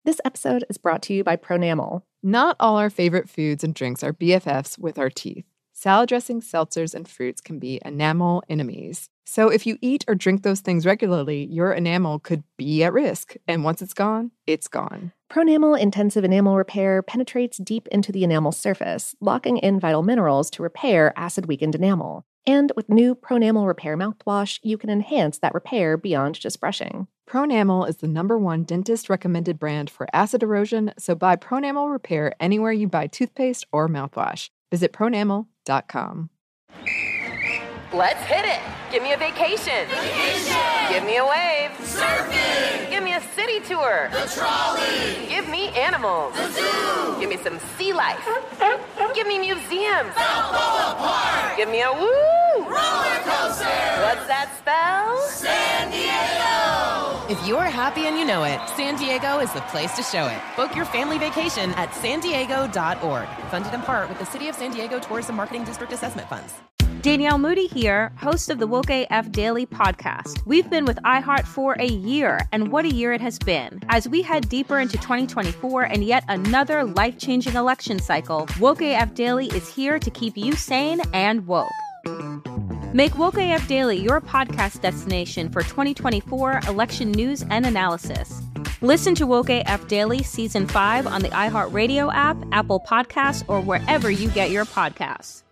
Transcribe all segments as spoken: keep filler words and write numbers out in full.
This episode is brought to you by Pronamel. Not all our favorite foods and drinks are B F Fs with our teeth. Salad dressings, seltzers, and fruits can be enamel enemies. So if you eat or drink those things regularly, your enamel could be at risk. And once it's gone, it's gone. Pronamel Intensive Enamel Repair penetrates deep into the enamel surface, locking in vital minerals to repair acid-weakened enamel. And with new Pronamel Repair mouthwash, you can enhance that repair beyond just brushing. Pronamel is the number one dentist-recommended brand for acid erosion, so buy Pronamel Repair anywhere you buy toothpaste or mouthwash. Visit pronamel dot com. Let's hit it! Give me a vacation! Vacation! Give me a wave! Surfing! Give me a city tour! The trolley! Give me animals! The zoo! Give me some sea life! Give me museums! Balboa Park! Give me a woo! Roller coaster! What's that spell? San Diego! If you're happy and you know it, San Diego is the place to show it. Book your family vacation at san diego dot org. Funded in part with the City of San Diego Tourism Marketing District Assessment Funds. Danielle Moody here, host of the Woke A F Daily podcast. We've been with iHeart for a year, and what a year it has been. As we head deeper into twenty twenty-four and yet another life-changing election cycle, Woke A F Daily is here to keep you sane and woke. Make Woke A F Daily your podcast destination for twenty twenty-four election news and analysis. Listen to Woke A F Daily Season five on the iHeartRadio app, Apple Podcasts, or wherever you get your podcasts.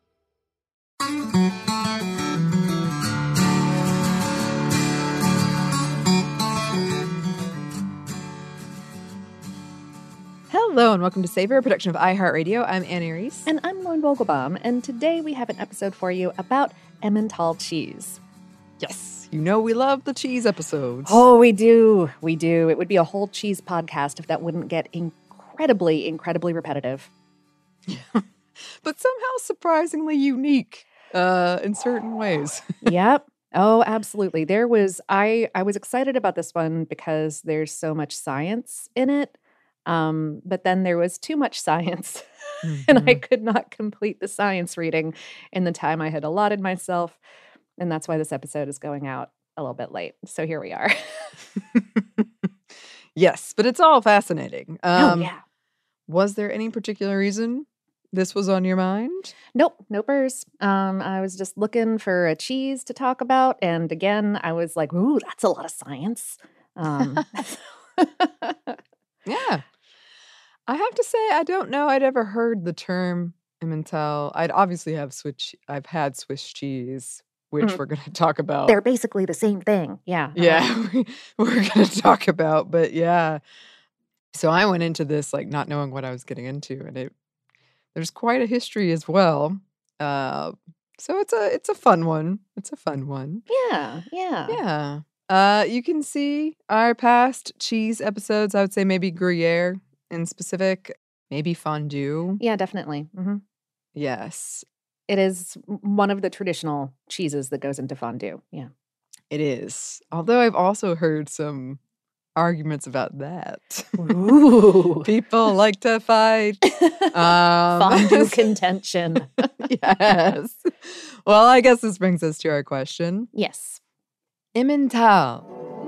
Hello and welcome to Savor, a production of iHeartRadio. I'm Annie Reese. And I'm Lauren Vogelbaum, and today we have an episode for you about Emmental cheese. Yes, you know we love the cheese episodes. Oh, we do. We do. It would be a whole cheese podcast if that wouldn't get incredibly, incredibly repetitive. But somehow surprisingly unique uh, in certain ways. Yep. Oh, absolutely. There was, I, I was excited about this one because there's so much science in it. Um, but then there was too much science mm-hmm. and I could not complete the science reading in the time I had allotted myself. And that's why this episode is going out a little bit late. So here we are. Yes, but it's all fascinating. Um, oh, yeah. Was there any particular reason this was on your mind? Nope, nopers. Um, I was just looking for a cheese to talk about. And again, I was like, ooh, that's a lot of science. Um, yeah. I have to say, I don't know I'd ever heard the term Emmental. I'd obviously have Swiss, I've had Swiss cheese, which mm. we're going to talk about. They're basically the same thing. Yeah. Yeah, we, we're going to talk about, but yeah. So I went into this like not knowing what I was getting into, and it there's quite a history as well. Uh, so it's a it's a fun one. It's a fun one. Yeah, yeah, yeah. Uh, you can see our past cheese episodes. I would say maybe Gruyere in specific, maybe fondue. Yeah, definitely. Mm-hmm. Yes, it is one of the traditional cheeses that goes into fondue. Yeah, it is. Although I've also heard some arguments about that. Ooh. People like to fight. Um, Fondue contention. Yes. Well, I guess this brings us to our question. Yes. Emmental.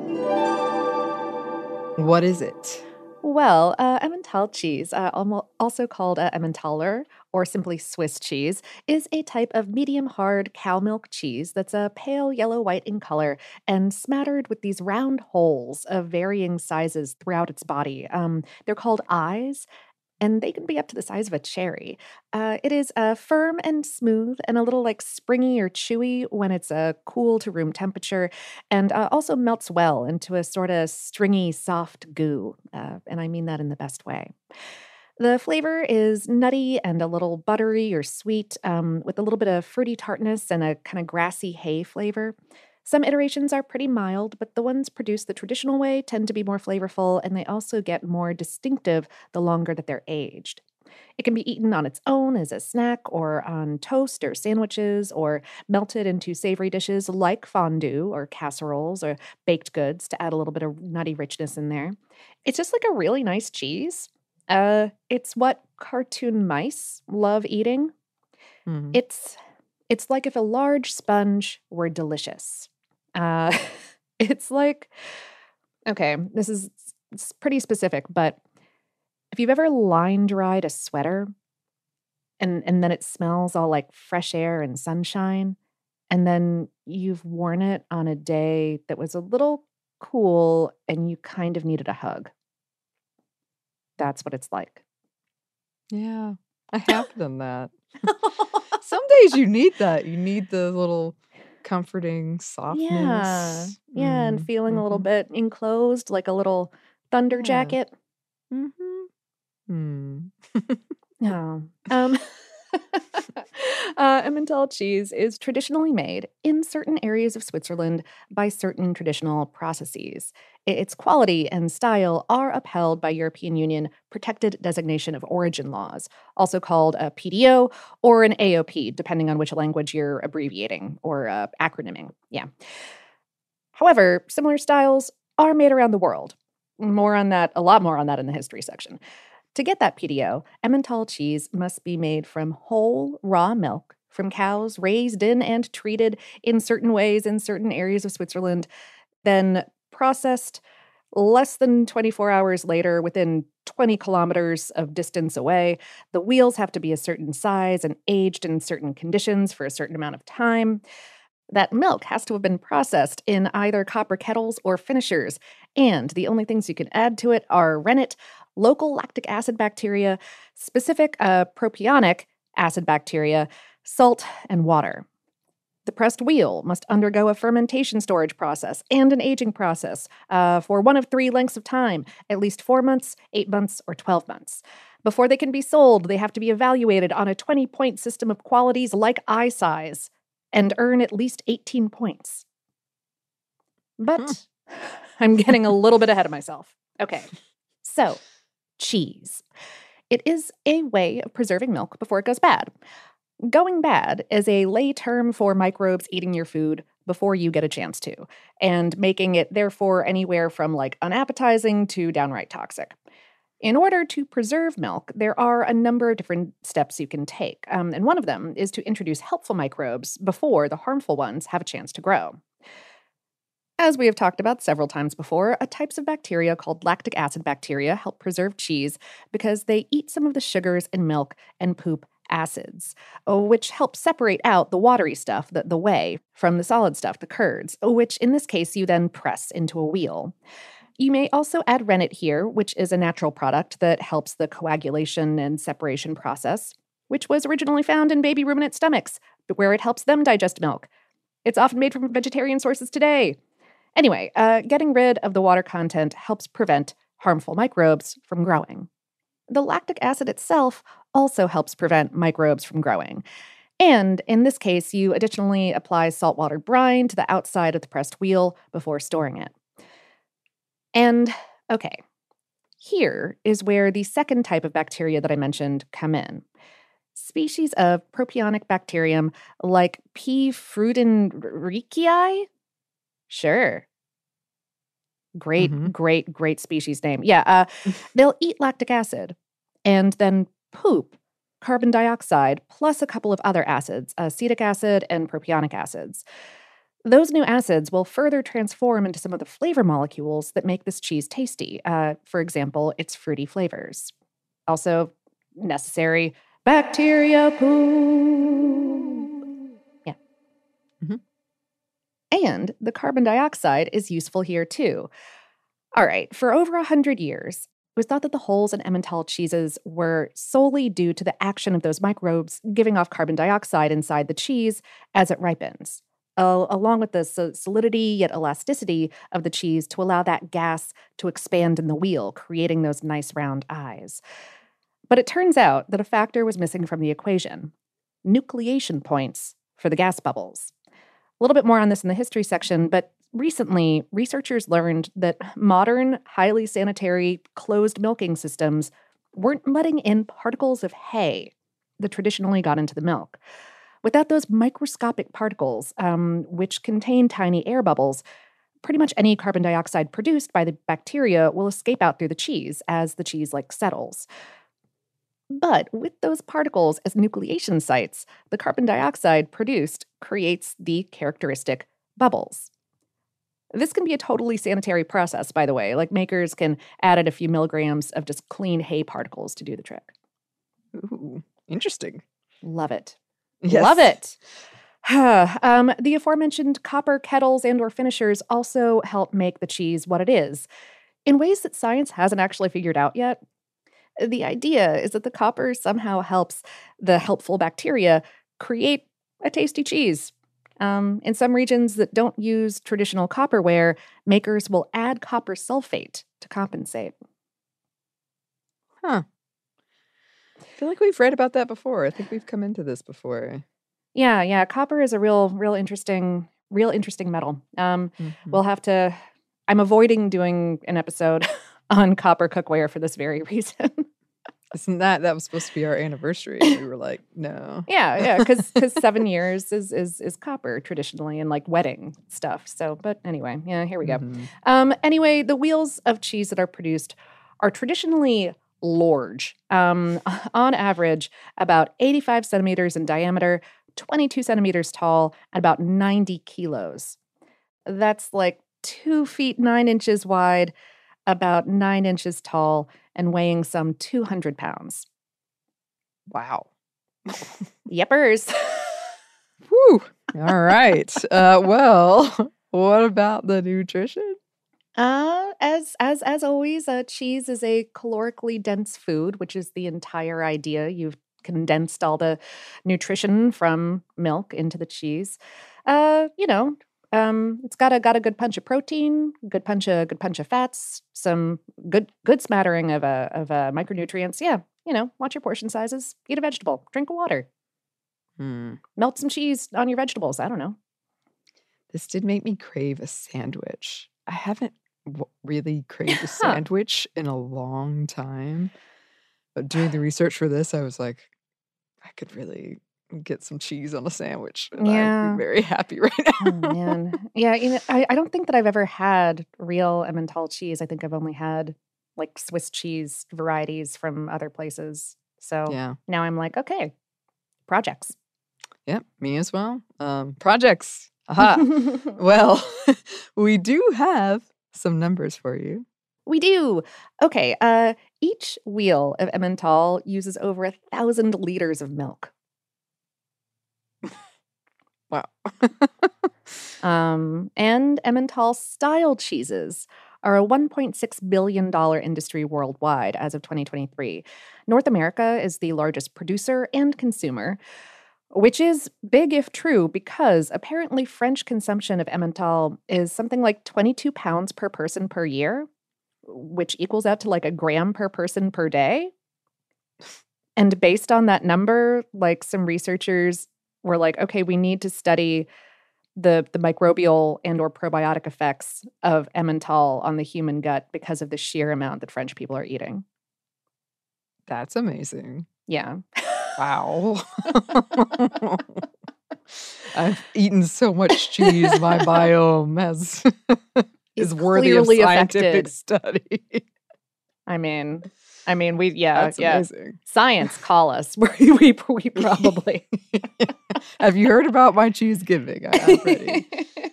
What is it? Well, uh, Emmental cheese, uh, also called uh, Emmentaler or simply Swiss cheese, is a type of medium-hard cow milk cheese that's a pale yellow-white in color and smattered with these round holes of varying sizes throughout its body. Um, they're called eyes, and they can be up to the size of a cherry. Uh, it is uh, firm and smooth and a little like springy or chewy when it's uh, cool to room temperature, and uh, also melts well into a sort of stringy, soft goo. Uh, and I mean that in the best way. The flavor is nutty and a little buttery or sweet, um, with a little bit of fruity tartness and a kind of grassy hay flavor. Some iterations are pretty mild, but the ones produced the traditional way tend to be more flavorful, and they also get more distinctive the longer that they're aged. It can be eaten on its own as a snack or on toast or sandwiches or melted into savory dishes like fondue or casseroles or baked goods to add a little bit of nutty richness in there. It's just like a really nice cheese. Uh, it's what cartoon mice love eating. Mm-hmm. It's it's like if a large sponge were delicious. Uh, it's like, okay, this is It's pretty specific, but if you've ever line dried a sweater and, and then it smells all like fresh air and sunshine, and then you've worn it on a day that was a little cool and you kind of needed a hug. That's what it's like. Yeah, I have done that. Some days you need that. You need the little comforting softness. Yeah. Yeah, and Mm, feeling a little mhm. bit enclosed like a little thunder Yeah. jacket. Mhm. Hmm. Yeah. Um, uh, Emmental cheese is traditionally made in certain areas of Switzerland by certain traditional processes. I- Its quality and style are upheld by European Union Protected Designation of Origin laws, also called a P D O or an A O P, depending on which language you're abbreviating or uh, acronyming. Yeah. However, similar styles are made around the world. More on that, a lot more on that in the history section. To get that P D O, Emmental cheese must be made from whole, raw milk from cows raised in and treated in certain ways in certain areas of Switzerland, then processed less than twenty-four hours later within twenty kilometers of distance away. The wheels have to be a certain size and aged in certain conditions for a certain amount of time. That milk has to have been processed in either copper kettles or finishers, and the only things you can add to it are rennet, local lactic acid bacteria, specific uh, propionic acid bacteria, salt, and water. The pressed wheel must undergo a fermentation storage process and an aging process uh, for one of three lengths of time, at least four months, eight months, or twelve months. Before they can be sold, they have to be evaluated on a twenty-point system of qualities like eye size and earn at least eighteen points. But I'm getting a little bit ahead of myself. Okay, so cheese. It is a way of preserving milk before it goes bad. Going bad is a lay term for microbes eating your food before you get a chance to, and making it therefore anywhere from like unappetizing to downright toxic. In order to preserve milk, there are a number of different steps you can take, um, and one of them is to introduce helpful microbes before the harmful ones have a chance to grow. As we have talked about several times before, a types of bacteria called lactic acid bacteria help preserve cheese because they eat some of the sugars in milk and poop acids, uh, which help separate out the watery stuff, the, the whey, from the solid stuff, the curds, which in this case you then press into a wheel. You may also add rennet here, which is a natural product that helps the coagulation and separation process, which was originally found in baby ruminant stomachs, where it helps them digest milk. It's often made from vegetarian sources today. Anyway, uh, getting rid of the water content helps prevent harmful microbes from growing. The lactic acid itself also helps prevent microbes from growing. And in this case, you additionally apply saltwater brine to the outside of the pressed wheel before storing it. And, okay, here is where the second type of bacteria that I mentioned come in. Species of propionic bacterium like P. fruthenrichii? Sure. Great, Mhm. great, great species name. Yeah, uh, they'll eat lactic acid and then poop carbon dioxide plus a couple of other acids, acetic acid and propionic acids. Those new acids will further transform into some of the flavor molecules that make this cheese tasty. Uh, for example, its fruity flavors. Also, necessary bacteria poop. Yeah. Mhm. And the carbon dioxide is useful here too. All right, for over a hundred years, it was thought that the holes in Emmental cheeses were solely due to the action of those microbes giving off carbon dioxide inside the cheese as it ripens, uh, along with the solidity yet elasticity of the cheese to allow that gas to expand in the wheel, creating those nice round eyes. But it turns out that a factor was missing from the equation: nucleation points for the gas bubbles. A little bit more on this in the history section, but recently, researchers learned that modern, highly sanitary, closed milking systems weren't letting in particles of hay that traditionally got into the milk. Without those microscopic particles, um, which contain tiny air bubbles, pretty much any carbon dioxide produced by the bacteria will escape out through the cheese as the cheese like settles. But with those particles as nucleation sites, the carbon dioxide produced creates the characteristic bubbles. This can be a totally sanitary process, by the way. Like makers can add a few milligrams of just clean hay particles to do the trick. Ooh, interesting. Love it. Yes. Love it. um, the aforementioned copper kettles and or finishers also help make the cheese what it is in ways that science hasn't actually figured out yet. The idea is that the copper somehow helps the helpful bacteria create a tasty cheese. Um, in some regions that don't use traditional copperware, makers will add copper sulfate to compensate. Huh. I feel like we've read about that before. I think we've come into this before. Yeah, yeah. Copper is a real, real interesting, real interesting metal. Um, Mhm. We'll have to. I'm avoiding doing an episode on copper cookware for this very reason. Isn't that that was supposed to be our anniversary? We were like, no. yeah, yeah, because because seven years is is is copper traditionally in like wedding stuff. So, but anyway, yeah, here we go. Mhm. Um, anyway, the wheels of cheese that are produced are traditionally large. Um, on average, about eighty-five centimeters in diameter, twenty-two centimeters tall, and about ninety kilos. That's like two feet nine inches wide, about nine inches tall, and weighing some two hundred pounds. Wow. Yepers. Whew. All right. Uh, well, what about the nutrition? Uh, as as as always, uh, cheese is a calorically dense food, which is the entire idea. You've condensed all the nutrition from milk into the cheese. Uh, you know, um, it's got a got a good punch of protein, good punch of good punch of fats, some good good smattering of uh, of uh, micronutrients. Yeah, you know, watch your portion sizes. Eat a vegetable. Drink water. Hmm. Melt some cheese on your vegetables. I don't know. This did make me crave a sandwich. I haven't w- really craved a Huh. sandwich in a long time. But doing the research for this, I was like, I could really get some cheese on a sandwich. And I'd Yeah. be very happy right Oh now. man, yeah. You know, I, I don't think that I've ever had real Emmental cheese. I think I've only had like Swiss cheese varieties from other places. So Yeah. now I'm like, okay, projects. Yep. Me as well. Um, projects. Aha. Well, we do have some numbers for you. We do. Okay. Uh, each wheel of Emmental uses over a thousand liters of milk. Wow. Um, and Emmental style cheeses are a one point six billion dollars industry worldwide as of twenty twenty-three. North America is the largest producer and consumer, which is big if true because apparently French consumption of Emmental is something like twenty-two pounds per person per year, which equals out to like a gram per person per day. And based on that number, like some researchers were like, okay, we need to study the the microbial and or probiotic effects of Emmental on the human gut because of the sheer amount that French people are eating. That's amazing. Yeah. Wow. I've eaten so much cheese, my biome has Is is worthy of clearly scientific affected. study. I mean, I mean, we yeah, That's yeah. amazing. Science, call us. we we, we probably. Have you heard about my cheese giving? I, I'm ready.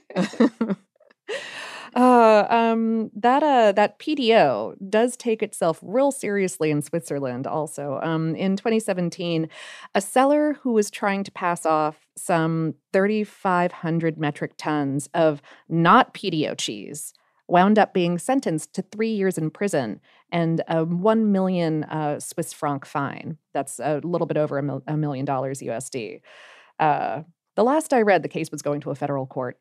uh, um, that uh, that P D O does take itself real seriously in Switzerland. Also, um, in twenty seventeen, a seller who was trying to pass off some thirty-five hundred metric tons of not P D O cheese wound up being sentenced to three years in prison and a one million uh, Swiss franc fine. That's a little bit over a, mil- a million dollars U S D. Uh, the last I read, the case was going to a federal court.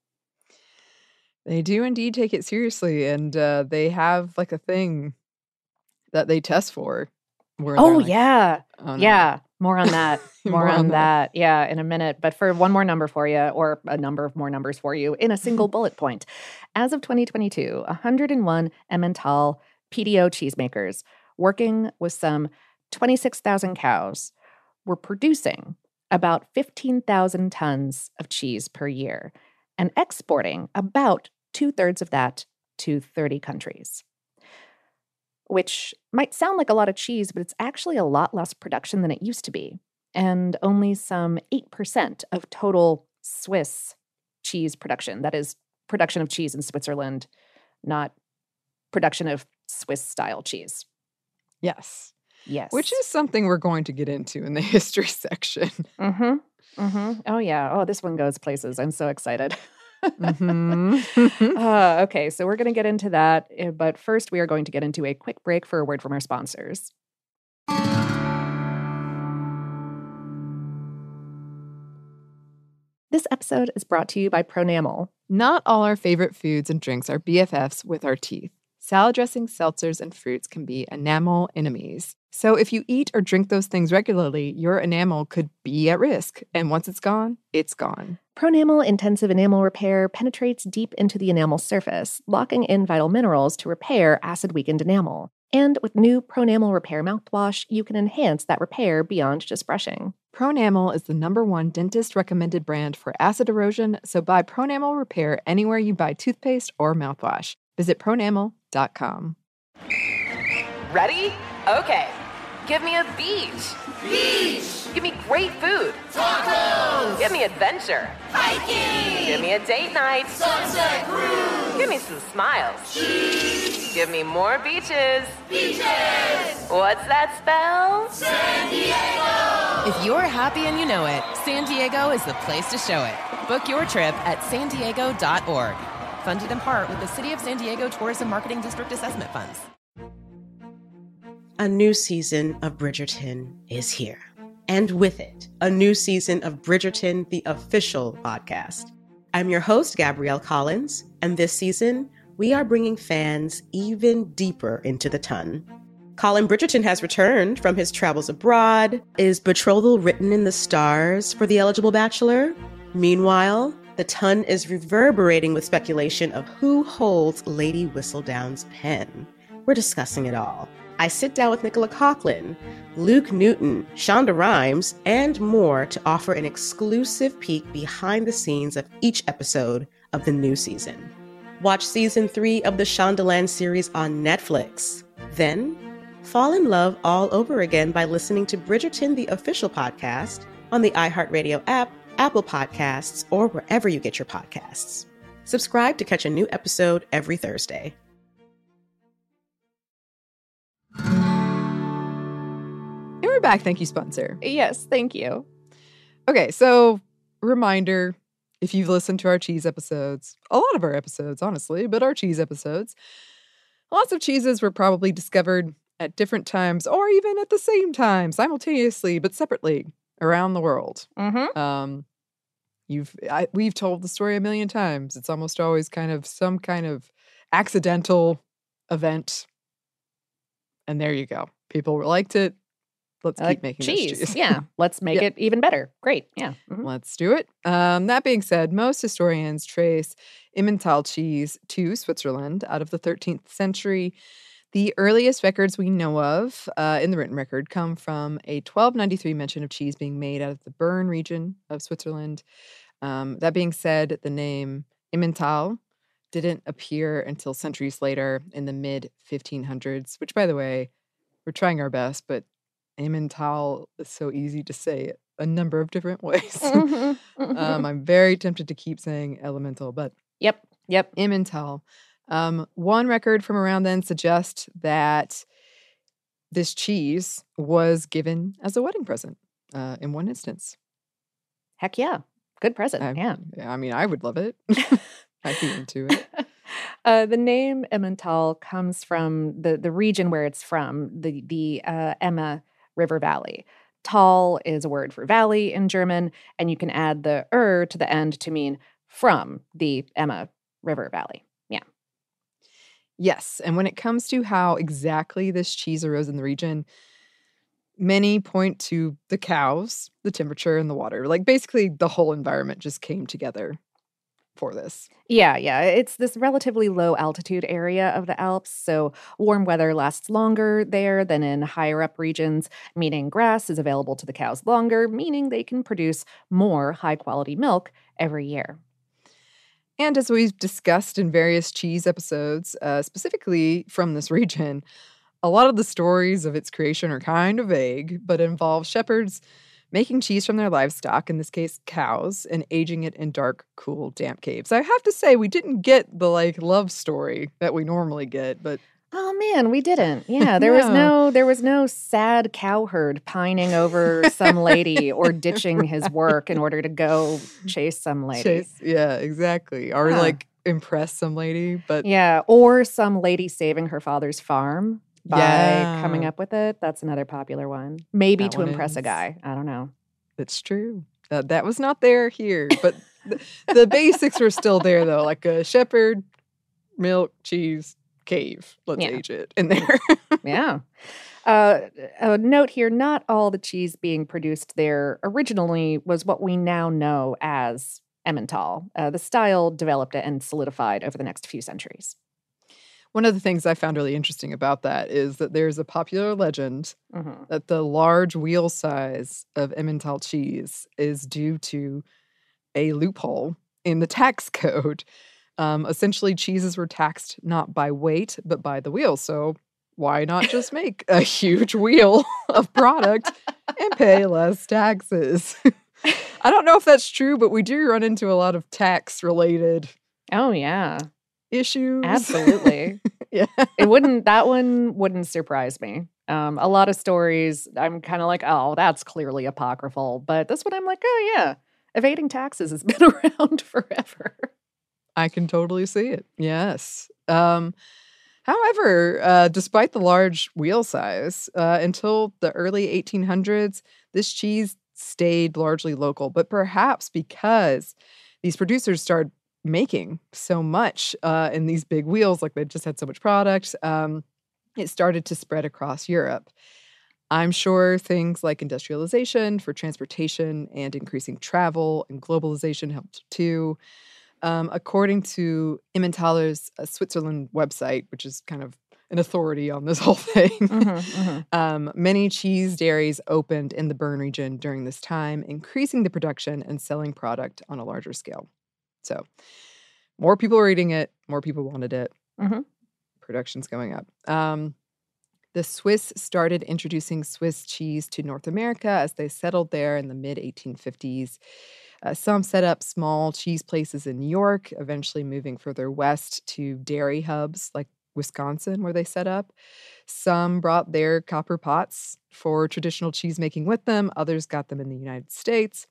They do indeed take it seriously, and uh, they have like a thing that they test for. Where they're Oh, like, yeah. "Oh, no." Yeah. More on that. More, More on, on that. Yeah, in a minute. But for one more number for you, or a number of more numbers for you, in a single bullet point. As of twenty twenty-two, one hundred one Emmental P D O cheesemakers working with some twenty-six thousand cows were producing about fifteen thousand tons of cheese per year and exporting about two-thirds of that to thirty countries. Which might sound like a lot of cheese, but it's actually a lot less production than it used to be. And only some eight percent of total Swiss cheese production, that is production of cheese in Switzerland, not production of Swiss-style cheese. Yes. Yes. Which is something we're going to get into in the history section. Mm-hmm. Mm-hmm. Oh, yeah. Oh, this one goes places. I'm so excited. mm-hmm. uh, okay, so we're going to get into that. uh, But first, we are going to get into a quick break for a word from our sponsors. This episode is brought to you by Pronamel. Not all our favorite foods and drinks are B F Fs with our teeth. Salad dressings, seltzers, and fruits can be enamel enemies. So if you eat or drink those things regularly, your enamel could be at risk. And once it's gone, it's gone. Pronamel Intensive Enamel Repair penetrates deep into the enamel surface, locking in vital minerals to repair acid-weakened enamel. And with new Pronamel Repair mouthwash, you can enhance that repair beyond just brushing. Pronamel is the number one dentist-recommended brand for acid erosion, so buy Pronamel Repair anywhere you buy toothpaste or mouthwash. Visit pronamel dot com. Ready? Okay. Give me a beach. Beach. Give me great food. Tacos. Give me adventure. Hiking. Give me a date night. Sunset cruise. Give me some smiles. Cheese. Give me more beaches. Beaches. What's that spell? San Diego. If you're happy and you know it, San Diego is the place to show it. Book your trip at san diego dot org. Funded in part with the City of San Diego Tourism Marketing District Assessment Funds. A new season of Bridgerton is here. And with it, a new season of Bridgerton, the official podcast. I'm your host, Gabrielle Collins, and this season, we are bringing fans even deeper into the ton. Colin Bridgerton has returned from his travels abroad. Is betrothal written in the stars for the eligible bachelor? Meanwhile, the ton is reverberating with speculation of who holds Lady Whistledown's pen. We're discussing it all. I sit down with Nicola Coughlan, Luke Newton, Shonda Rhimes, and more to offer an exclusive peek behind the scenes of each episode of the new season. Watch season three of the Shondaland series on Netflix. Then, fall in love all over again by listening to Bridgerton, the official podcast, on the iHeartRadio app, Apple Podcasts, or wherever you get your podcasts. Subscribe to catch a new episode every Thursday. And we're back. Thank you, sponsor. Yes, thank you. Okay, so reminder, if you've listened to our cheese episodes, a lot of our episodes, honestly, but our cheese episodes, lots of cheeses were probably discovered at different times or even at the same time, simultaneously, but separately around the world. Mm-hmm. Um, you've I, we've told the story a million times. It's almost always kind of some kind of accidental event. And there you go. People liked it. Let's I keep like making cheese. this cheese. Yeah, let's make Yeah. it even better. Great. Yeah. Mhm. Let's do it. Um, that being said, most historians trace Emmental cheese to Switzerland out of the thirteenth century. The earliest records we know of uh, in the written record come from a twelve ninety-three mention of cheese being made out of the Bern region of Switzerland. Um, that being said, the name Emmental didn't appear until centuries later in the mid fifteen hundreds, which, by the way, we're trying our best, but Emmental is so easy to say a number of different ways. Mhm, mhm. um, I'm very tempted to keep saying elemental, but Yep. Yep. Emmental. Um, one record from around then suggests that this cheese was given as a wedding present uh, in one instance. Heck yeah. Good present. I, yeah. I mean, I would love it. I'd be into it. Uh, the name Emmental comes from the, the region where it's from, the, the uh, Emma River Valley. Tal is a word for valley in German, and you can add the er to the end to mean from the Emma River Valley. Yeah. Yes. And when it comes to how exactly this cheese arose in the region, many point to the cows, the temperature, and the water. Like basically the whole environment just came together for this. Yeah, yeah. It's this relatively low altitude area of the Alps, so warm weather lasts longer there than in higher up regions, meaning grass is available to the cows longer, meaning they can produce more high quality milk every year. And as we've discussed in various cheese episodes, uh, specifically from this region, a lot of the stories of its creation are kind of vague, but involve shepherds making cheese from their livestock, in this case cows, and aging it in dark, cool, damp caves. I have to say, we didn't get the like love story that we normally get, but Oh man, we didn't. Yeah, there was No. no there was no sad cowherd pining over some lady or ditching his work in order to go chase some lady. chase, yeah, exactly. Or Huh. like impress some lady, but Yeah, or some lady saving her father's farm by Yeah. coming up with it. That's another popular one. Maybe That to one impress a is. guy. I don't know. it's true. Uh, that was not there here, but the, the basics were still there though, like a shepherd, milk, cheese, cave. Let's Yeah. age it in there. Yeah. Uh, a note here, not all the cheese being produced there originally was what we now know as Emmental. Uh, the style developed and solidified over the next few centuries. One of the things I found really interesting about that is that there's a popular legend Mhm. that the large wheel size of Emmental cheese is due to a loophole in the tax code. Um, essentially, cheeses were taxed not by weight, but by the wheel. So why not just make a huge wheel of product and pay less taxes? I don't know if that's true, but we do run into a lot of tax-related Oh, yeah. issues. Absolutely. Yeah. It wouldn't, that one wouldn't surprise me. Um, a lot of stories, I'm kind of like, oh, that's clearly apocryphal. But this one, I'm like, oh, yeah. Evading taxes has been around forever. I can totally see it. Yes. Um, however, uh, despite the large wheel size, uh, until the early eighteen hundreds, this cheese stayed largely local. But perhaps because these producers started making so much uh, in these big wheels, like they just had so much product, um, it started to spread across Europe. I'm sure things like industrialization for transportation and increasing travel and globalization helped too. Um, according to Emmentaler's uh, Switzerland website, which is kind of an authority on this whole thing, Mhm, mhm. um, many cheese dairies opened in the Bern region during this time, increasing the production and selling product on a larger scale. So, more people were eating it, more people wanted it. Mhm. Production's going up. Um, the Swiss started introducing Swiss cheese to North America as they settled there in the mid eighteen fifties. Uh, some set up small cheese places in New York, eventually moving further west to dairy hubs like Wisconsin, where they set up. Some brought their copper pots for traditional cheesemaking with them. Others got them in the United States.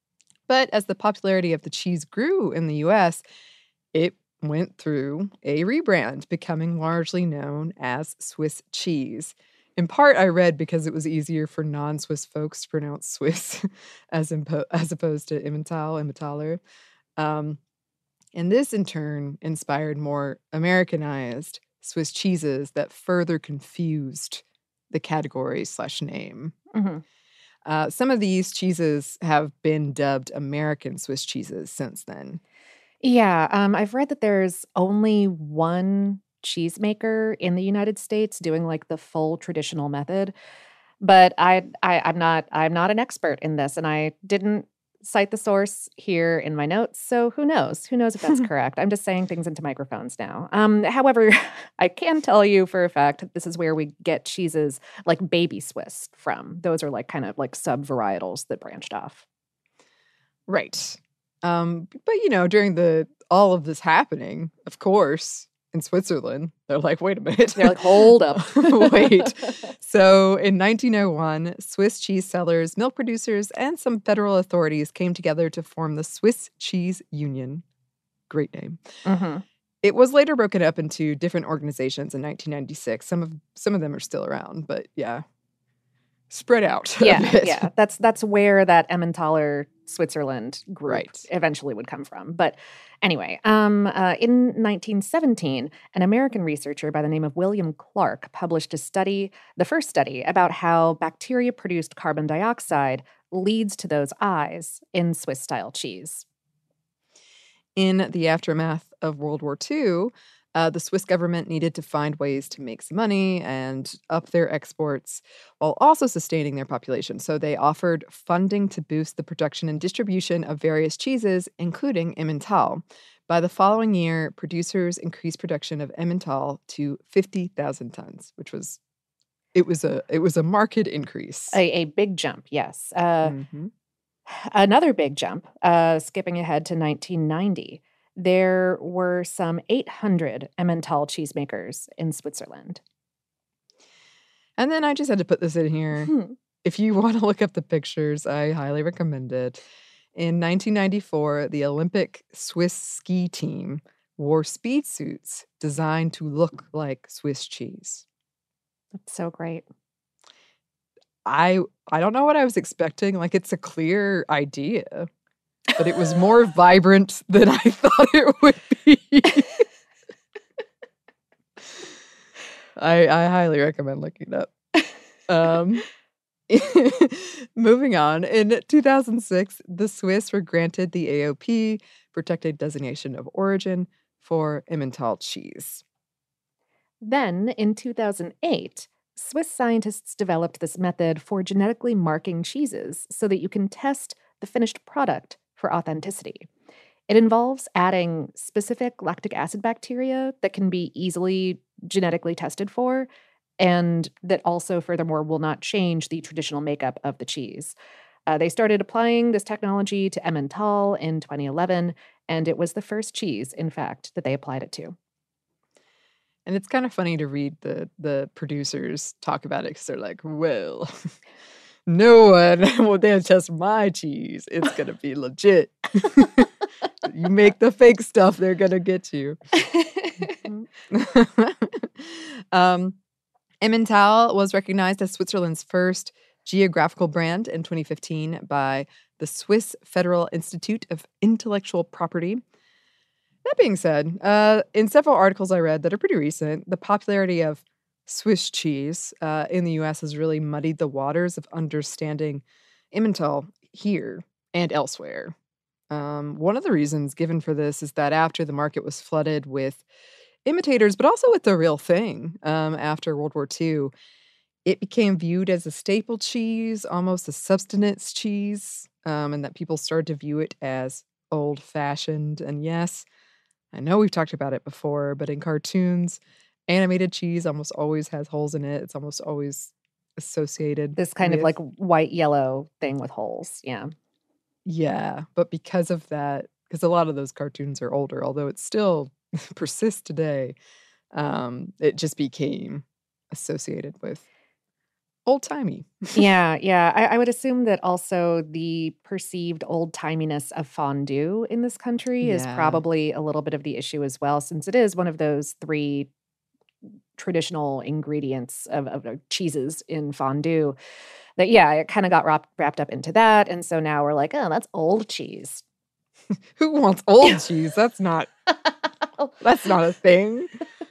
But as the popularity of the cheese grew in the U S, it went through a rebrand, becoming largely known as Swiss cheese. In part, I read because it was easier for non-Swiss folks to pronounce Swiss as, impo- as opposed to Emmental, Emmentaler. Um, and this, in turn, inspired more Americanized Swiss cheeses that further confused the category slash name. Mhm. Uh, some of these cheeses have been dubbed American Swiss cheeses since then. Yeah, um, I've read that there's only one cheesemaker in the United States doing like the full traditional method, but I, I I'm not I'm not an expert in this, and I didn't cite the source here in my notes, so who knows? Who knows if that's correct? I'm just saying things into microphones now. Um, however, I can tell you for a fact that this is where we get cheeses like baby Swiss from. Those are like kind of like sub varietals that branched off. Right. Um, but you know, during the all of this happening, of course, in Switzerland, they're like, wait a minute. They're like, hold up. Wait. So in nineteen oh one, Swiss cheese sellers, milk producers, and some federal authorities came together to form the Swiss Cheese Union. Great name. Mhm. It was later broken up into different organizations in nineteen ninety-six. Some of some of them are still around, but yeah, spread out. a Yeah, bit. yeah. That's that's where that Emmentaler Switzerland group Right. eventually would come from. But anyway, um, uh, in nineteen seventeen, an American researcher by the name of William Clark published a study, the first study, about how bacteria-produced carbon dioxide leads to those eyes in Swiss-style cheese. In the aftermath of World War Two, uh, the Swiss government needed to find ways to make some money and up their exports while also sustaining their population. So they offered funding to boost the production and distribution of various cheeses, including Emmental. By the following year, producers increased production of Emmental to fifty thousand tons, which was It was a it was a marked increase. A, a big jump, yes. Uh, hmm Another big jump, uh, skipping ahead to nineteen ninety. There were some eight hundred Emmental cheesemakers in Switzerland. And then I just had to put this in here. Hmm. If you want to look up the pictures, I highly recommend it. In nineteen ninety-four, the Olympic Swiss ski team wore speed suits designed to look like Swiss cheese. That's so great. I I don't know what I was expecting. Like, it's a clear idea, but it was more vibrant than I thought it would be. I I highly recommend looking it up. Um, moving on, in two thousand six, the Swiss were granted the A O P, Protected Designation of Origin, for Emmental cheese. Then, in two thousand eight, Swiss scientists developed this method for genetically marking cheeses so that you can test the finished product for authenticity. It involves adding specific lactic acid bacteria that can be easily genetically tested for, and that also, furthermore, will not change the traditional makeup of the cheese. Uh, they started applying this technology to Emmental in twenty eleven, and it was the first cheese, in fact, that they applied it to. And it's kind of funny to read the the producers talk about it because they're like, well, no one will dare test my cheese. It's going to be legit. You make the fake stuff, they're going to get you. um, Emmental was recognized as Switzerland's first geographical brand in twenty fifteen by the Swiss Federal Institute of Intellectual Property. That being said, uh, in several articles I read that are pretty recent, the popularity of Swiss cheese uh, in the U S has really muddied the waters of understanding Emmental here and elsewhere. Um, one of the reasons given for this is that after the market was flooded with imitators, but also with the real thing um, after World War Two, it became viewed as a staple cheese, almost a subsistence cheese, um, and that people started to view it as old-fashioned. And yes, I know we've talked about it before, but in cartoons, animated cheese almost always has holes in it. It's almost always associated This kind of with- like white-yellow thing with holes. Yeah. Yeah, but because of that, because a lot of those cartoons are older, although it still persists today, um, it just became associated with old-timey. Yeah, yeah. I, I would assume that also the perceived old-timiness of fondue in this country is Yeah. probably a little bit of the issue as well, since it is one of those three traditional ingredients of, of, of cheeses in fondue. That, yeah, it kind of got wrapped, wrapped up into that. And so now we're like, oh, that's old cheese. Who wants old cheese? That's not that's not a thing.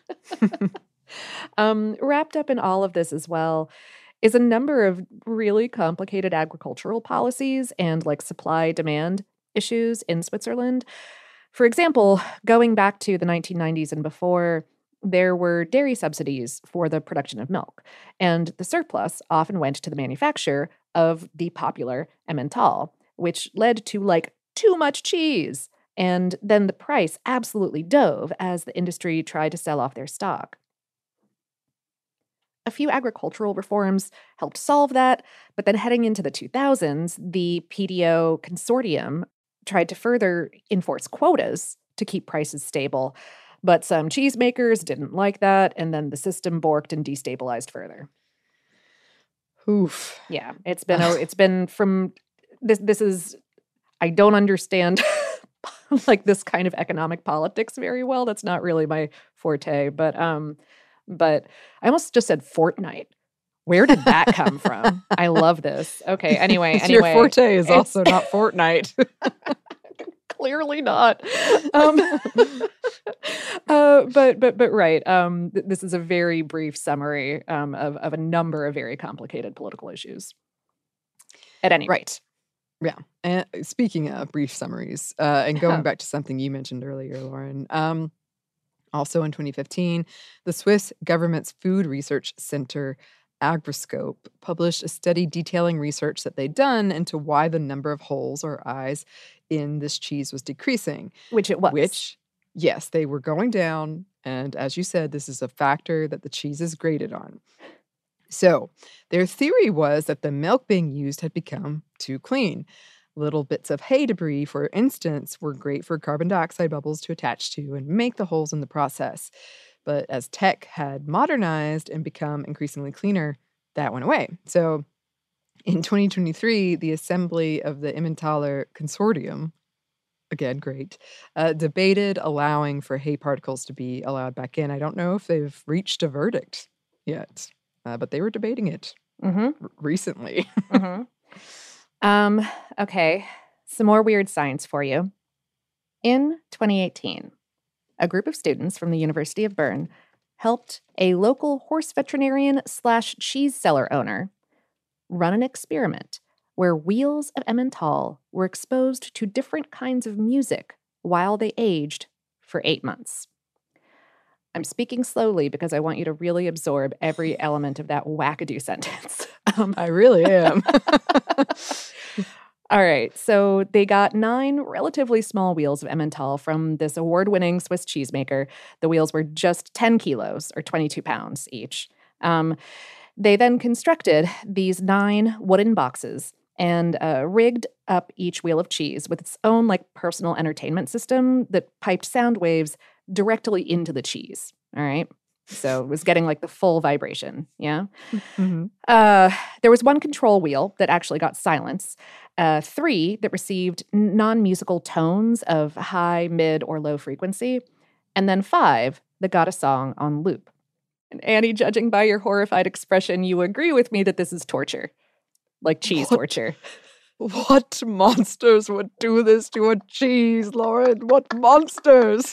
Um, wrapped up in all of this as well is a number of really complicated agricultural policies and like supply demand issues in Switzerland. For example, going back to the nineteen nineties and before, there were dairy subsidies for the production of milk, and the surplus often went to the manufacture of the popular Emmental, which led to like too much cheese. And then the price absolutely dove as the industry tried to sell off their stock. A few agricultural reforms helped solve that, but then heading into the two thousands, the P D O consortium tried to further enforce quotas to keep prices stable. But some cheesemakers didn't like that, and then the system borked and destabilized further. Oof. Yeah, it's been a, it's been from this. This is I don't understand like this kind of economic politics very well. That's not really my forte. But um, but I almost just said Fortnite. Where did that come from? I love this. Okay. Anyway, anyway, Your forte is it's- also not Fortnite. Clearly not. Um, uh, but but but right. Um, th- this is a very brief summary um, of of a number of very complicated political issues. At any rate, Yeah. And speaking of brief summaries, uh, and going back to something you mentioned earlier, Lauren, um, also in twenty fifteen, the Swiss government's Food Research Center, Agriscope, published a study detailing research that they'd done into why the number of holes or eyes in this cheese was decreasing. which it was. Which, yes, they were going down. And as you said, this is a factor that the cheese is graded on. So their theory was that the milk being used had become too clean. Little bits of hay debris, for instance, were great for carbon dioxide bubbles to attach to and make the holes in the process. But as tech had modernized and become increasingly cleaner, that went away. So in twenty twenty-three, the assembly of the Emmentaler Consortium, again, great, uh, debated allowing for hay particles to be allowed back in. I don't know if they've reached a verdict yet, uh, but they were debating it Mm-hmm. r- recently. Mm-hmm. Um, okay, some more weird science for you. In twenty eighteen, a group of students from the University of Bern helped a local horse veterinarian slash cheese seller owner run an experiment where wheels of Emmental were exposed to different kinds of music while they aged for eight months. I'm speaking slowly because I want you to really absorb every element of that wackadoo sentence. Um, I really am. All right, so they got nine relatively small wheels of Emmental from this award-winning Swiss cheesemaker. The wheels were just ten kilos, or twenty-two pounds each. Um, they then constructed these nine wooden boxes and uh, rigged up each wheel of cheese with its own like personal entertainment system that piped sound waves directly into the cheese. All right, so it was getting like the full vibration. Yeah. hmm Uh, there was one control wheel that actually got silence, uh, three that received non-musical tones of high, mid, or low frequency, and then five that got a song on loop. And Annie, judging by your horrified expression, you agree with me that this is torture, like cheese What? torture. What monsters would do this to a cheese, Lauren? What monsters?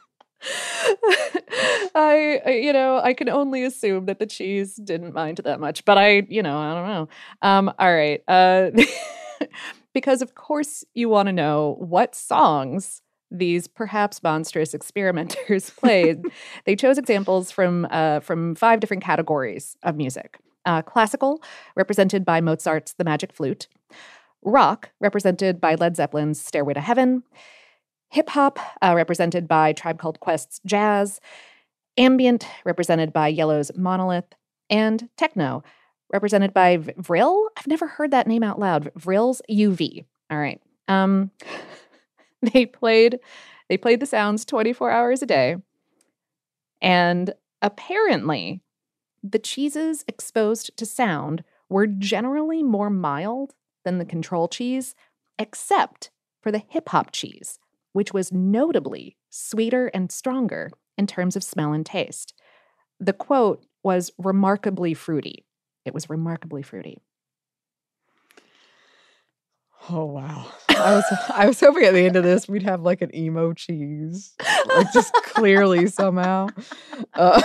I, I- you know, I can only assume that the cheese didn't mind that much, but I, you know, I don't know. Um, all right. Uh, because of course you want to know what songs these perhaps monstrous experimenters played. They chose examples from uh, from five different categories of music. Uh, classical, represented by Mozart's The Magic Flute. Rock, represented by Led Zeppelin's Stairway to Heaven. Hip hop, uh, represented by Tribe Called Quest's Jazz. Ambient, represented by Yellow's Monolith. And techno, represented by V- Vril. I've never heard that name out loud. Vril's U V. All right. Um, they played they played the sounds twenty-four hours a day. And apparently, the cheeses exposed to sound were generally more mild than the control cheese, except for the hip hop cheese, which was notably sweeter and stronger in terms of smell and taste. The quote was remarkably fruity. It was remarkably fruity. Oh wow! I was I was hoping at the end of this we'd have like an emo cheese, like just clearly somehow. Uh,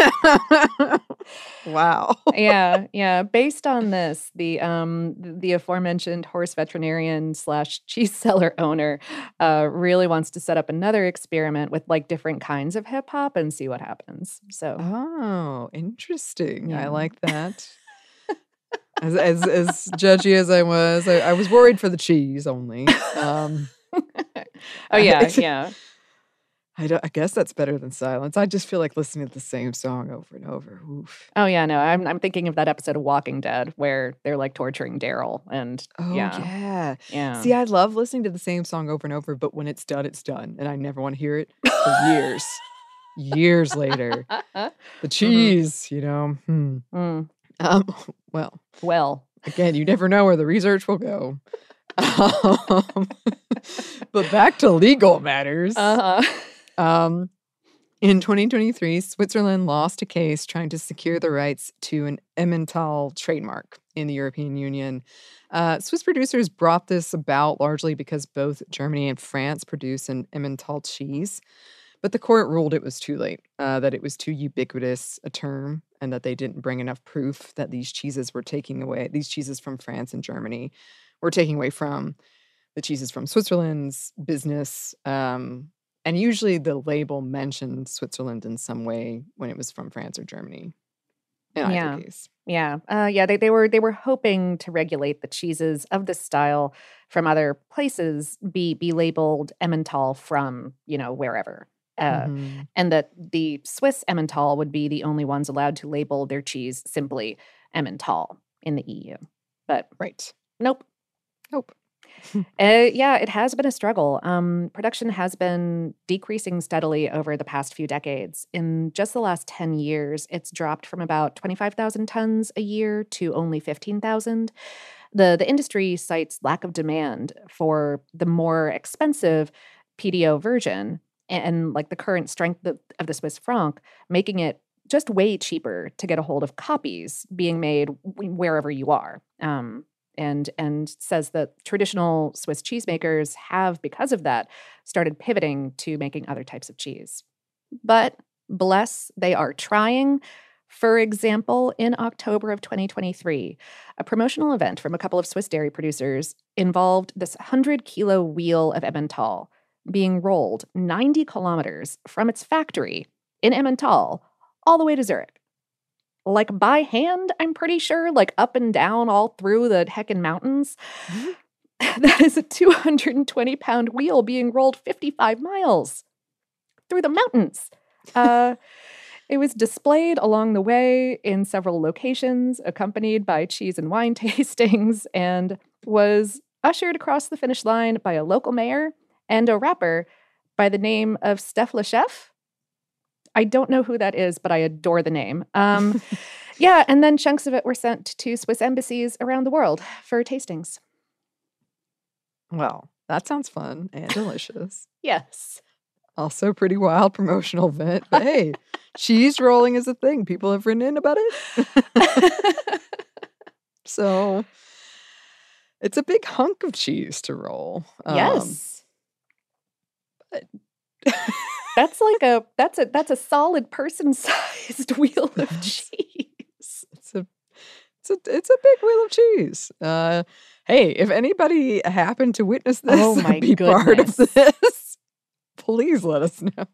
wow. yeah, yeah. Based on this, the um the aforementioned horse veterinarian slash cheese seller owner uh really wants to set up another experiment with like different kinds of hip hop and see what happens. So Oh, interesting. I Yeah. like that. As as as judgy as I was, I, I was worried for the cheese only. Um, oh yeah, I- yeah. I, don't, I guess that's better than silence. I just feel like listening to the same song over and over. Oof. Oh yeah, no. I'm I'm thinking of that episode of Walking Dead where they're like torturing Daryl and Oh yeah. yeah. Yeah. See, I love listening to the same song over and over, but when it's done, it's done, and I never want to hear it for years. Years later, the cheese, you know. Hmm. Mm, Um, well, well. again, you never know where the research will go. Um, but back to legal matters. Uh-huh. Um, in twenty twenty-three, Switzerland lost a case trying to secure the rights to an Emmental trademark in the European Union. Uh, Swiss producers brought this about largely because both Germany and France produce an Emmental cheese. But the court ruled it was too late, uh, that it was too ubiquitous a term, and that they didn't bring enough proof that these cheeses were taking away, these cheeses from France and Germany were taking away from the cheeses from Switzerland's business. Um, and usually the label mentioned Switzerland in some way when it was from France or Germany. In either Yeah. case. Yeah. Uh, yeah, they, they were they were hoping to regulate the cheeses of this style from other places be be labeled Emmental from, you know, wherever. Uh, Mhm. and that the Swiss Emmental would be the only ones allowed to label their cheese simply Emmental in the E U. But Right. nope. Nope. Uh, yeah, it has been a struggle. Um, production has been decreasing steadily over the past few decades. In just the last ten years, it's dropped from about twenty-five thousand tons a year to only fifteen thousand. The, the industry cites lack of demand for the more expensive P D O version and, and like the current strength of, of the Swiss franc, making it just way cheaper to get a hold of copies being made wherever you are. Um, and and says that traditional Swiss cheesemakers have, because of that, started pivoting to making other types of cheese. But bless, they are trying. For example, in October of twenty twenty-three, a promotional event from a couple of Swiss dairy producers involved this one hundred kilo wheel of Emmental being rolled ninety kilometers from its factory in Emmental all the way to Zurich. Like by hand, I'm pretty sure, like up and down all through the heckin' mountains. Mm-hmm. That is a two hundred twenty pound wheel being rolled fifty-five miles through the mountains. Uh, it was displayed along the way in several locations, accompanied by cheese and wine tastings, and was ushered across the finish line by a local mayor and a rapper by the name of Steph Lechef. I don't know who that is, but I adore the name. Um, yeah, and then chunks of it were sent to Swiss embassies around the world for tastings. Well, that sounds fun and delicious. Yes. Also pretty wild promotional event. But hey, cheese rolling is a thing. People have written in about it. So it's a big hunk of cheese to roll. Yes. Um, but... That's like a that's a that's a solid person-sized wheel of cheese. It's a it's a it's a big wheel of cheese. Uh, hey, if anybody happened to witness this oh my and be goodness. part of this, please let us know.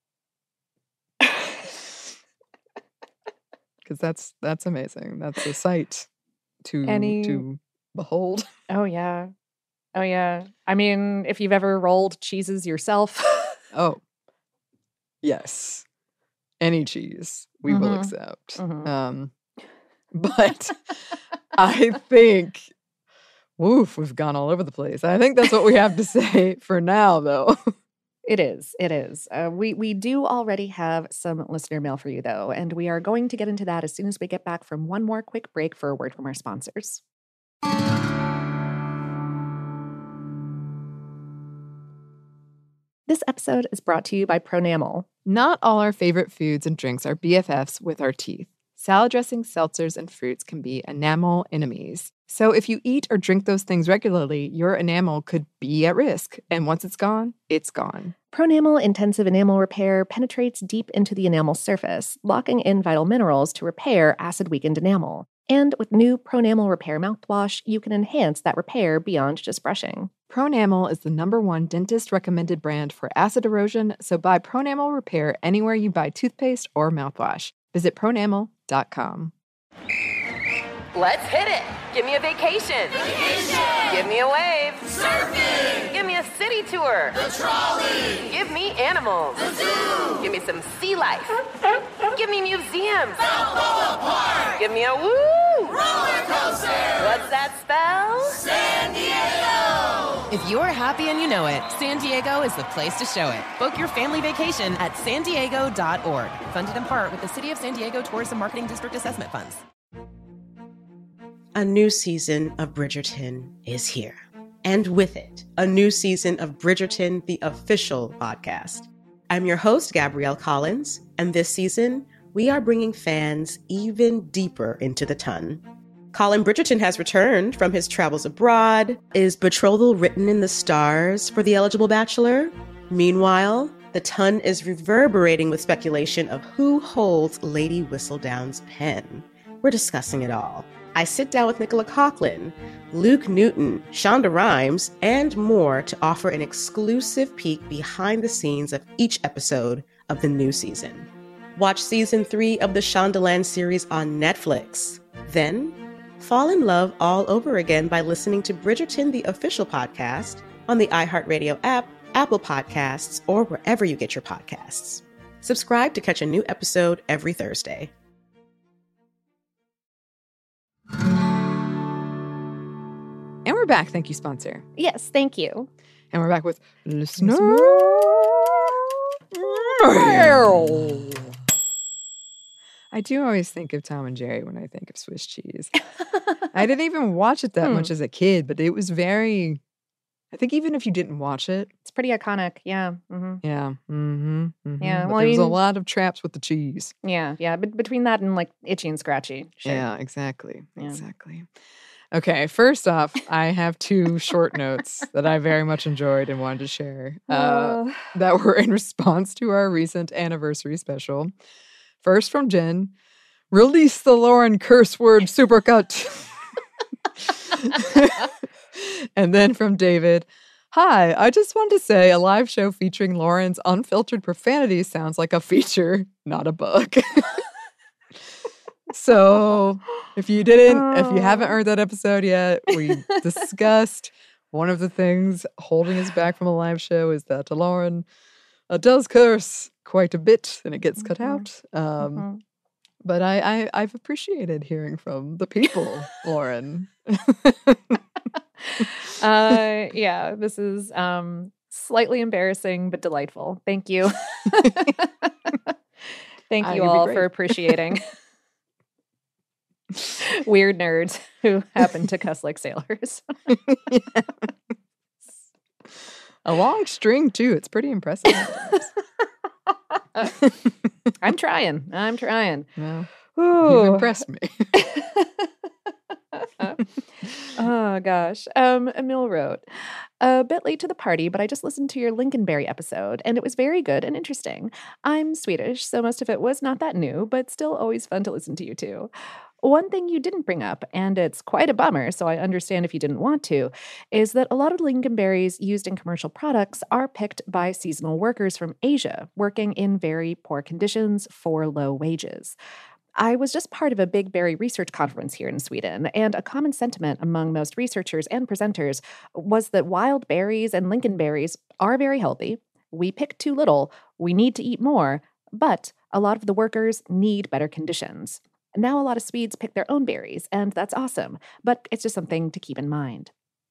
Because that's that's amazing. That's a sight to Any... to behold. Oh yeah, oh yeah. I mean, if you've ever rolled cheeses yourself, oh. Yes. Any cheese we mm-hmm. will accept. Mm-hmm. Um, but I think, woof, we've gone all over the place. I think that's what we have to say for now, though. It is. It is. Uh, we, we do already have some listener mail for you, though, and we are going to get into that as soon as we get back from one more quick break for a word from our sponsors. This episode is brought to you by Pronamel. Not all our favorite foods and drinks are B F Fs with our teeth. Salad dressings, seltzers, and fruits can be enamel enemies. So if you eat or drink those things regularly, your enamel could be at risk. And once it's gone, it's gone. Pronamel Intensive Enamel Repair penetrates deep into the enamel surface, locking in vital minerals to repair acid-weakened enamel. And with new Pronamel Repair mouthwash, you can enhance that repair beyond just brushing. Pronamel is the number one dentist-recommended brand for acid erosion, so buy Pronamel Repair anywhere you buy toothpaste or mouthwash. Visit pronamel dot com. Let's hit it. Give me a vacation. Vacation. Give me a wave. Surfing. Give me a city tour. The trolley. Give me animals. The zoo. Give me some sea life. Give me museums. Balboa Park. Give me a woo. Roller coaster. What's that spell? San Diego. If you're happy and you know it, San Diego is the place to show it. Book your family vacation at san diego dot org. Funded in part with the City of San Diego Tourism Marketing District Assessment Funds. A new season of Bridgerton is here. And with it, a new season of Bridgerton, the official podcast. I'm your host, Gabrielle Collins, and this season, we are bringing fans even deeper into the ton. Colin Bridgerton has returned from his travels abroad. Is betrothal written in the stars for the eligible bachelor? Meanwhile, the ton is reverberating with speculation of who holds Lady Whistledown's pen. We're discussing it all. I sit down with Nicola Coughlan, Luke Newton, Shonda Rhimes, and more to offer an exclusive peek behind the scenes of each episode of the new season. Watch season three of the Shondaland series on Netflix. Then, fall in love all over again by listening to Bridgerton, the official podcast, on the iHeartRadio app, Apple Podcasts, or wherever you get your podcasts. Subscribe to catch a new episode every Thursday. we're back. Thank you, sponsor. Yes, thank you. And we're back with Listener Mail. I do always think of Tom and Jerry when I think of Swiss cheese. I didn't even watch it that Hmm. much as a kid, but it was very, I think even if you didn't watch it, It's pretty iconic. Yeah. hmm yeah. Mm-hmm, mm-hmm. Yeah, But well, I there was a mean- lot of traps with the cheese. Yeah. Yeah. But between that and like Itchy and Scratchy. Sure. Yeah, exactly. Yeah. Exactly. Okay, first off, I have two short notes that I very much enjoyed and wanted to share uh, Uh, that were in response to our recent anniversary special. First from Jen, release the Lauren curse word supercut. And then from David, hi, I just wanted to say a live show featuring Lauren's unfiltered profanity sounds like a feature, not a bug. So if you didn't, if you haven't Oh. heard that episode yet, we discussed one of the things holding us back from a live show is that Lauren uh, does curse quite a bit and it gets cut Mhm. out. Um, mhm. But I, I, I've appreciated hearing from the people, Lauren. uh, yeah, this is um, slightly embarrassing but delightful. Thank you. Thank Ah, you you'll be all great. for appreciating weird nerds who happen to cuss like sailors. A long string, too. It's pretty impressive. I'm trying. I'm trying. No, Ooh. you've impressed me. Oh gosh. Um, Emil wrote, a bit late to the party, but I just listened to your Lincolnberry episode, and it was very good and interesting. I'm Swedish, so most of it was not that new, but still always fun to listen to you too. One thing you didn't bring up, and it's quite a bummer, so I understand if you didn't want to, is that a lot of lingonberries used in commercial products are picked by seasonal workers from Asia, working in very poor conditions for low wages. I was just part of a big berry research conference here in Sweden, and a common sentiment among most researchers and presenters was that wild berries and lingonberries are very healthy. We pick too little, we need to eat more, but a lot of the workers need better conditions. Now a lot of Swedes pick their own berries, and that's awesome, but it's just something to keep in mind.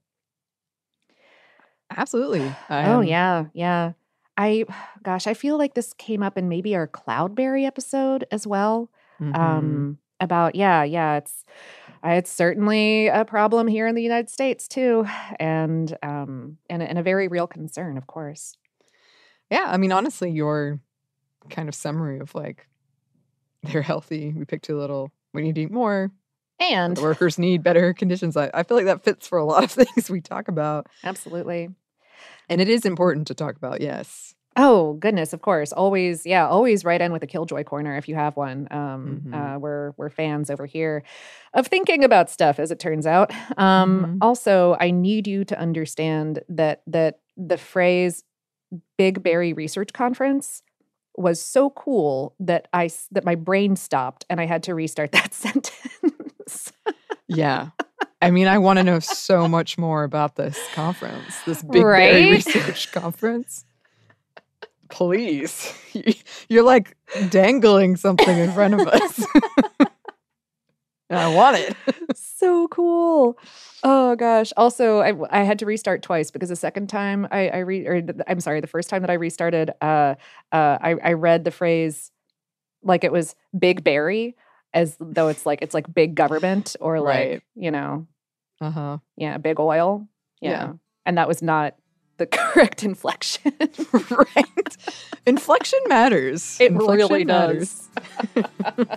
Absolutely. I Oh, am- yeah, yeah. I, gosh, I feel like this came up in maybe our cloudberry episode as well. Mhm. Um, about, yeah, yeah, it's, uh, it's certainly a problem here in the United States too, and, um, and, a- and a very real concern, of course. Yeah, I mean, honestly, your kind of summary of like, they're healthy, we pick too little, we need to eat more, And the workers need better conditions. I, I feel like that fits for a lot of things we talk about. absolutely. And it is important to talk about, yes. Oh, goodness, of course. Always, yeah, always write in with a Killjoy corner if you have one. Um, Mhm. uh, we're we're fans over here of thinking about stuff, as it turns out. Um, Mhm. Also, I need you to understand that that the phrase "Big Berry Research Conference" was so cool that I s- that my brain stopped and I had to restart that sentence. Yeah. I mean, I want to know so much more about this conference, this Big Berry Right? Research Conference. Please. You're like dangling something in front of us. And I want it. So cool. Oh gosh. Also, I, I had to restart twice because the second time I, I re or th- I'm sorry, the first time that I restarted, uh, uh, I, I read the phrase like it was Big Berry, as though it's like it's like big government or like Right. you know, Uh-huh. yeah, big oil. Yeah. Yeah. And that was not the correct inflection. Right. Inflection matters. It Inflection really matters. does.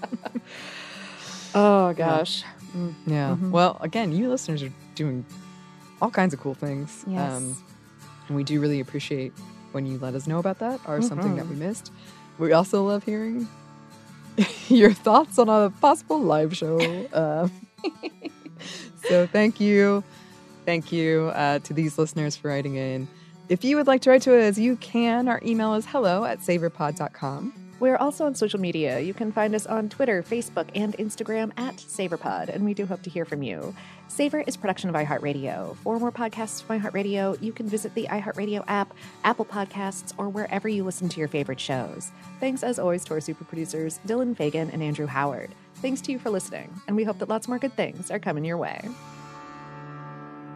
Oh gosh. Mm. Yeah. Mhm. Well, again, you listeners are doing all kinds of cool things. Yes. Um, and we do really appreciate when you let us know about that or something that Mhm. we missed. We also love hearing your thoughts on a possible live show. Uh, so thank you. Thank you uh, to these listeners for writing in. If you would like to write to us, you can. Our email is hello at saverpod dot com. We're also on social media. You can find us on Twitter, Facebook, and Instagram at SaverPod, and we do hope to hear from you. Savor is a production of iHeartRadio. For more podcasts from iHeartRadio, you can visit the iHeartRadio app, Apple Podcasts, or wherever you listen to your favorite shows. Thanks, as always, to our super producers, Dylan Fagan and Andrew Howard. Thanks to you for listening, and we hope that lots more good things are coming your way.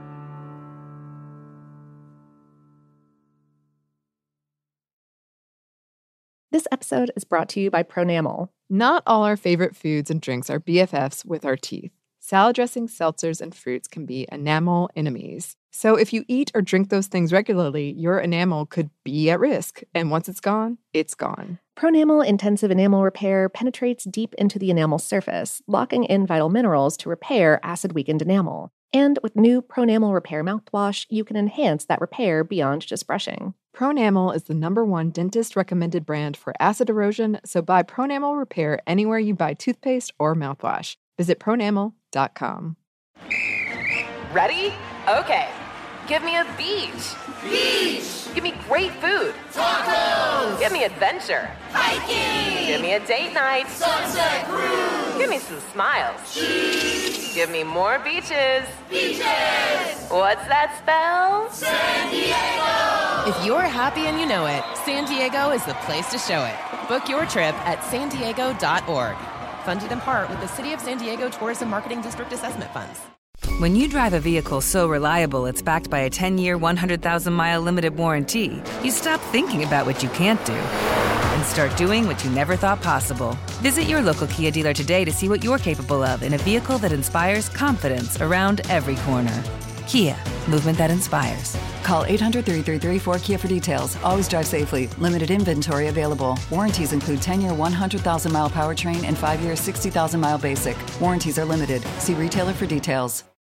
This episode is brought to you by Pronamel. Not all our favorite foods and drinks are B F Fs with our teeth. Salad dressings, seltzers, and fruits can be enamel enemies. So if you eat or drink those things regularly, your enamel could be at risk. And once it's gone, it's gone. Pronamel Intensive Enamel Repair penetrates deep into the enamel surface, locking in vital minerals to repair acid-weakened enamel. And with new Pronamel Repair mouthwash, you can enhance that repair beyond just brushing. Pronamel is the number one dentist-recommended brand for acid erosion, so buy Pronamel Repair anywhere you buy toothpaste or mouthwash. Visit pronamel dot com. Ready? Okay. Give me a beach. Beach. Give me great food. Tacos. Give me adventure. Hiking. Give me a date night. Sunset cruise. Give me some smiles. Cheese. Give me more beaches. Beaches. What's that spell? San Diego. If you're happy and you know it, San Diego is the place to show it. Book your trip at san diego dot org. Funded in part with the City of San Diego Tourism Marketing District Assessment Funds. When you drive a vehicle so reliable it's backed by a ten-year, one hundred thousand mile limited warranty, you stop thinking about what you can't do and start doing what you never thought possible. Visit your local Kia dealer today to see what you're capable of in a vehicle that inspires confidence around every corner. Kia, movement that inspires. Call eight hundred, three three three, four Kia for details. Always drive safely. Limited inventory available. Warranties include ten-year, one hundred thousand mile powertrain and five-year, sixty thousand mile basic. Warranties are limited. See retailer for details.